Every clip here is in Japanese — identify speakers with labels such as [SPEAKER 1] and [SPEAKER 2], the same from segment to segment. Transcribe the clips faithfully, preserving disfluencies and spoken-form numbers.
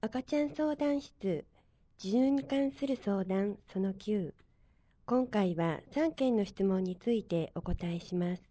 [SPEAKER 1] 赤ちゃん相談室、授乳に関する相談そのきゅう。今回はさんけんの質問についてお答えします。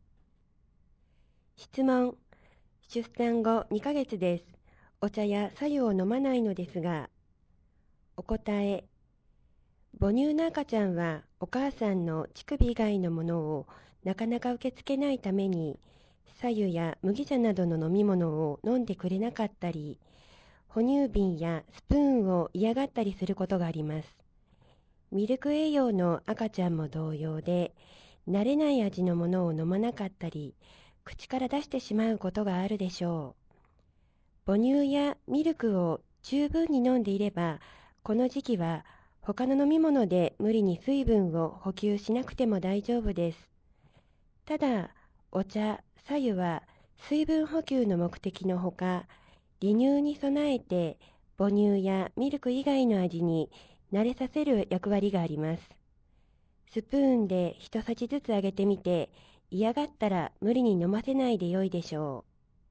[SPEAKER 1] 質問、出産後にかげつです。お茶や白湯を飲まないのですが。お答え、母乳の赤ちゃんはお母さんの乳首以外のものをなかなか受け付けないために、白湯や麦茶などの飲み物を飲んでくれなかったり、哺乳瓶やスプーンを嫌がったりすることがあります。ミルク栄養の赤ちゃんも同様で、慣れない味のものを飲まなかったり、口から出してしまうことがあるでしょう。母乳やミルクを十分に飲んでいれば、この時期は他の飲み物で無理に水分を補給しなくても大丈夫です。ただ、お茶、白湯は水分補給の目的のほか、離乳に備えて母乳やミルク以外の味に慣れさせる役割があります。スプーンで一さじずつあげてみて、嫌がったら無理に飲ませないでよいでしょ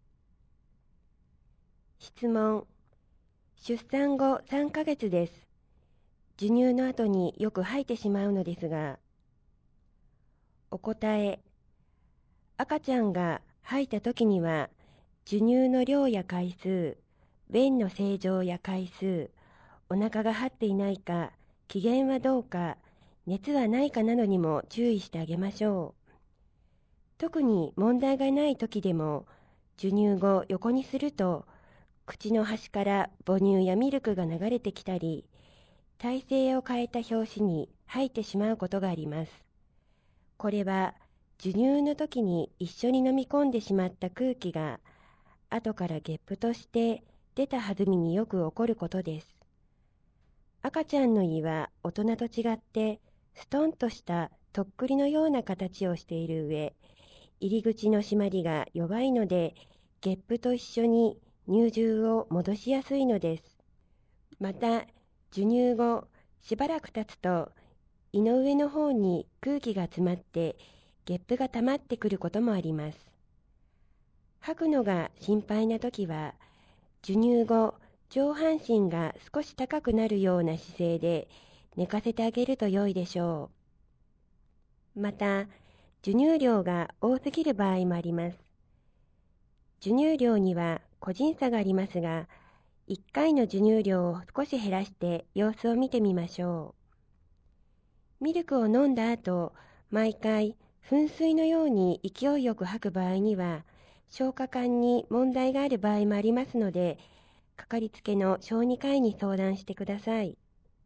[SPEAKER 1] う。質問、出産後さんかげつです。授乳の後によく吐いてしまうのですが。お答え、赤ちゃんが吐いた時には、授乳の量や回数、便の正常や回数、お腹が張っていないか、機嫌はどうか、熱はないかなどにも注意してあげましょう。特に問題がない時でも、授乳後横にすると、口の端から母乳やミルクが流れてきたり、体勢を変えた拍子に吐いてしまうことがあります。これは、授乳の時に一緒に飲み込んでしまった空気が、後からゲップとして出た弾みによく起こることです。赤ちゃんの胃は大人と違ってストンとしたとっくりのような形をしている上、入り口の締まりが弱いので、ゲップと一緒に乳汁を戻しやすいのです。また、授乳後しばらく経つと、胃の上の方に空気が詰まってゲップが溜まってくることもあります。吐くのが心配なときは、授乳後、上半身が少し高くなるような姿勢で寝かせてあげると良いでしょう。また、授乳量が多すぎる場合もあります。授乳量には個人差がありますが、いっかいの授乳量を少し減らして様子を見てみましょう。ミルクを飲んだ後、毎回噴水のように勢いよく吐く場合には、消化管に問題がある場合もありますので、かかりつけの小児科医に相談してください。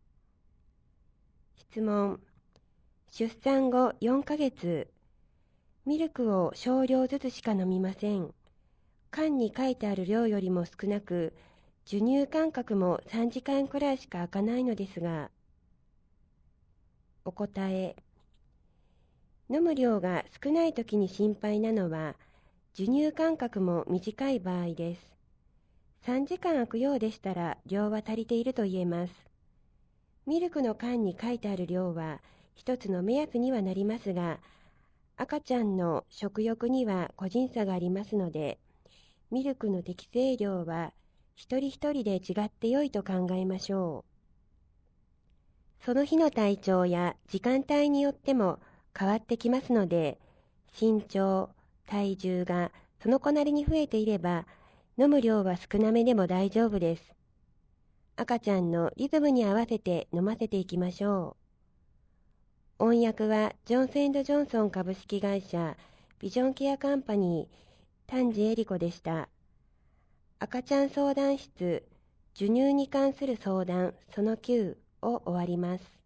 [SPEAKER 1] 質問、出産後よんかげつ、ミルクを少量ずつしか飲みません。缶に書いてある量よりも少なく、授乳間隔もさんじかんくらいしか空かないのですが。お答え、飲む量が少ないときに心配なのは、授乳間隔も短い場合です。さんじかん空くようでしたら量は足りていると言えます。ミルクの缶に書いてある量は一つの目安にはなりますが、赤ちゃんの食欲には個人差がありますので、ミルクの適正量は一人一人で違って良いと考えましょう。その日の体調や時間帯によっても変わってきますので、身長、体重がその子なりに増えていれば、飲む量は少なめでも大丈夫です。赤ちゃんのリズムに合わせて飲ませていきましょう。音訳はジョンソン&ジョンソン株式会社ビジョンケアカンパニー丹治恵理子でした。赤ちゃん相談室、授乳に関する相談そのきゅうを終わります。